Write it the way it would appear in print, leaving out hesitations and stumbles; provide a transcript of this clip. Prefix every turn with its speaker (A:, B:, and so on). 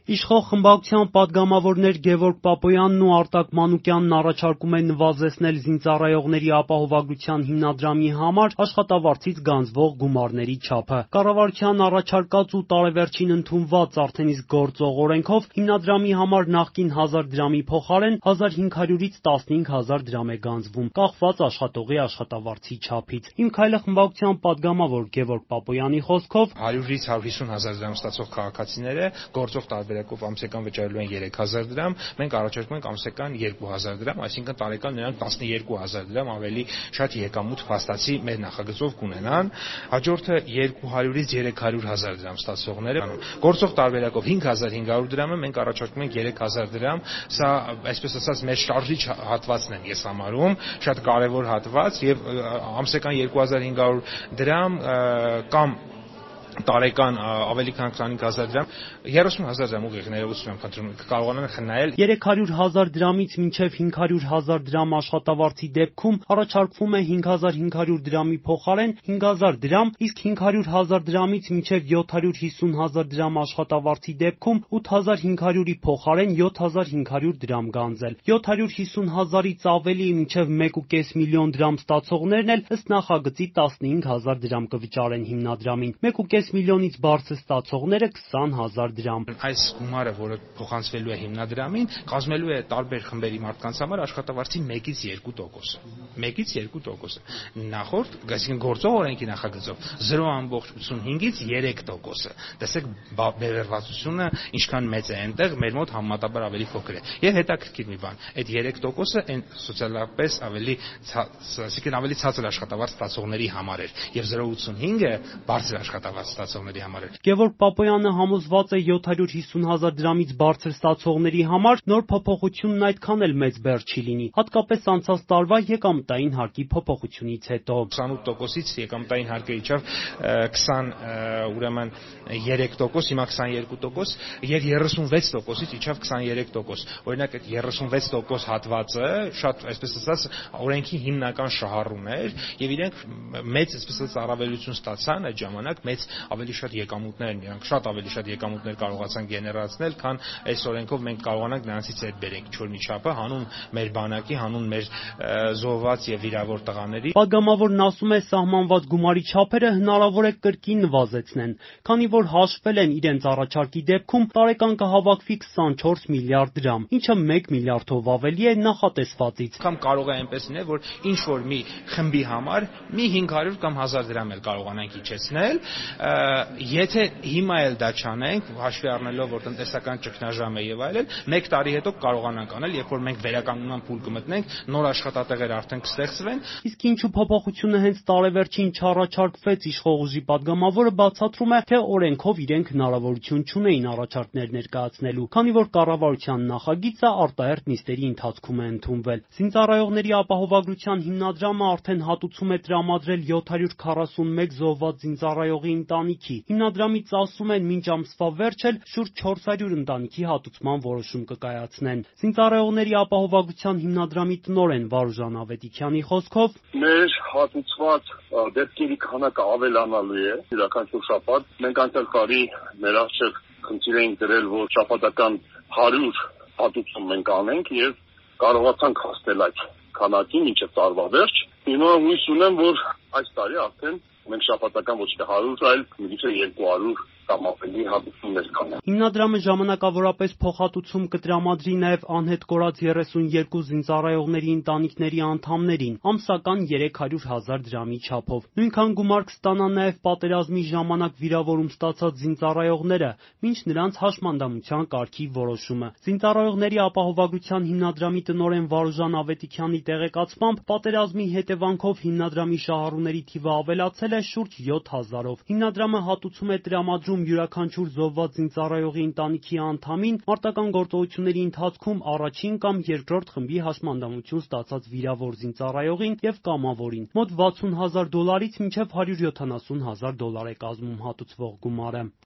A: Իշխող խմբակցության պատգամավորներ Գևորգ Պապոյանն ու Արտակ Մանուկյանն առաջարկում են նվազեցնել զինծառայողների ապահովագրության հիմնադրամի համար աշխատավարձից գանձվող գումարների չափը։ Կառավարության առաջարկած ու տարեվերջին ընդունված արդեն իսկ գործող օրենքով հիմնադրամի համար նախկին 1000 դրամի փոխարեն 1500-ից 15000 դրամ է գանձվում, կախված աշխատողի աշխատավարձի չափից։ Իմ քայլը խմբակցության պատգամավոր Գևորգ Պապոյանի խոսքով
B: 100-ից 150 000 դրամ ստացող քաղաքացիները գործող տարբերակով ամսական վճարելու են 3000 դրամ, մենք առաջարկում ենք ամսական 2000 դրամ, այսինքն տարեկան նրանք 12000 դրամ ավելի շատ եկամուտ փաստացի մեր նախագծով կունենան։ Հաջորդը 200-ից 300 000 դրամ ստացողները գործող տարբերակով 5500 դրամը մենք առաջարկում ենք 3000 դրամ, սա այսպես ասած մեր շարժիչ հատվածն են ես համարում, շատ կարևոր հատված եւ ամսական 2500 դրամ կամ տարեկան ավելի քան 25000 դրամ, 30000 դրամ ուղիղ ներողություն եմ խնդրում, կարողանան խնայել
A: 300,000 դրամից մինչև 500,000 դրամ աշխատավարձի դեպքում առաջարկվում է 5500 դրամի փոխարեն 5000 դրամ, իսկ 500,000 դրամից մինչև 750,000 դրամ աշխատավարձի դեպքում 8500-ի փոխարեն 7500 դրամ գանձել։ 750,000-ից ավելի մինչև 1.5 միլիոն դրամ ստացողներն էլ ըստ նախագծի 15000 դրամ կվճարեն հիմնադրամին, 1.5 միլիոնից բարձր ստացողները 20,000 դրամ։
B: Այս գումարը, որը փոխանցվելու է հիմնադրամին, կազմելու է տարբեր խմբերի մարդկանց համար աշխատավարձի 1-ից 2%։ 1-ից 2%։ Նախորդ, այսինքն գործող օրենքի նախագծով 0.85-ից 3%։ Տեսեք բևեռվածությունը ինչքան մեծ է այնտեղ, մեր մոտ համեմատաբար ավելի փոքր է։ Եվ հետաքրքիր մի բան, այդ 3%-ը այն սոցիալապես ավելի ցածր աշխատավարձ ստացողների համար էր, եւ 0.85-ը բարձր աշխատավարձ ստացողների համար էր։
A: Գևորգ Պապոյանը համոզված է 750,000 դրամից բարձր ստացողների համար նոր փոփոխությունն այդքան էլ մեծ բեռ չի լինի, հատկապես անցած տարվա եկամտային հարկի փոփոխությունից հետո։
B: 28%-ից եկամտային հարկը իջավ 23%, հիմա 22% եւ 36%-ից իջավ 23%։ Օրինակ այդ 36% հատվածը շատ, այսպես ասած, օրենքի հիմնական շահառուն էր եւ իրենք մեծ, այսպես ասած, առավելություն ստացան այդ ժամանակ, մեծ ավելի շատ եկամուտներ են, նրանք շատ ավելի շատ եկամուտներ կարողացան գեներացնել, քան այս օրենքով մենք կարողանանք նրանցից այդ բերենք չոր միջապը հանուն մեր բանակի, հանուն մեր զոհված եւ վիրավոր տղաների։
A: Պատգամավորն ասում է, սահմանված գումարի չափերը հնարավոր է կրկին նվազեցնեն, քանի որ հաշվել են իրենց առաջարկի դեպքում տարեկան կհավաքվի 24 միլիարդ դրամ, ինչը 1 միլիարդով ավելի է նախատեսվածից։
B: Կամ կարող է այնպես լինել, որ ինչ որ մի խմբի համար մի 500 կամ 1000 դրամ էլ կարողանանք իջեցնել, եթե հիմա էլ դա չանենք, հաշվի առնելով, որ տնտեսական ճգնաժամ է եւ այլն, 1 տարի հետո կարողանանք անել, երբ որ մենք վերականգնման փուլ կմտնենք, նոր աշխատատեղեր արդեն կստեղծվեն։
A: Իսկ ինչու փոփոխությունը հենց տարեվերջին չառաջարկվեց, իշխող ուժի պատգամավորը բացատրում է, թե օրենքով իրենք հնարավորություն չունեին առաջարկներ ներկայացնելու, քանի որ կառավարության նախագիծը արտահերթ նիստերի ընթացքում է ընդունվել։ Զինծառայողների ապահովագրության հիմնադրամը արդեն հատուցում է տրամադրել 741 զոհված զինծառայողի ընտանիքի։ Հիմնադրամից ասում են, մինչ ամսվա վերջ էլ շուրջ 400 ընտանիքի հատուցման որոշում կկայացնեն։ Զինծառայողների ապահովագրության հիմնադրամի տնօրեն Վարուժան Ավետիքյանի խոսքով
C: մեր հատուցված դեպքերի քանակը ավելանալու է յուրաքանչյուր շաբաթ։ Մենք անցյալ տարի մեր առջև խնդիր էինք դրել, որ շաբաթական 100 հատուցում մենք անենք եւ կարողացանք հասնել այդ քանակին մինչև տարվա վերջ։ Հիմա հույս ունեմ, որ այս տարի արդեն մենք շաբաթական ոչ թե 100, այլ միգուցե 200 կամ ավելի հատուցումներ կանենք։
A: Հիմնադրամը ժամանակավորապես փոխհատուցում կտրամադրի նաև անհետ կորած 32 զինծառայողների ընտանիքների անդամներին ամսական 300,000 դրամի չափով։ Նույնքան գումար կստանան նաև պատերազմի ժամանակ վիրավորում ստացած զինծառայողները, մինչ նրանց հաշմանդամության կարգի որոշումը։ Զինծառայողների ապահովագրության հիմնադրամի տնօրեն Վարուժան Ավետիքյանի տեղեկացմամբ պատերազմի հետևանքով հիմնադրամի շահառուների թիվը ավելացել է շուրջ 7000-ով։ Հիմնադրամը հատուցում է տրամադրում յուրաքանչյուր զոհված զինծառայողի ընտանիքի անդամին մարտական գործողությունների ընթացքում առաջին կամ երկրորդ խմբի հաշմանդամություն ստացած վիրավոր զինծառայողին եւ կամավորին։ Մոտ $60,000-ից մինչև $170,000 է կազմում հատուցվող գումարը։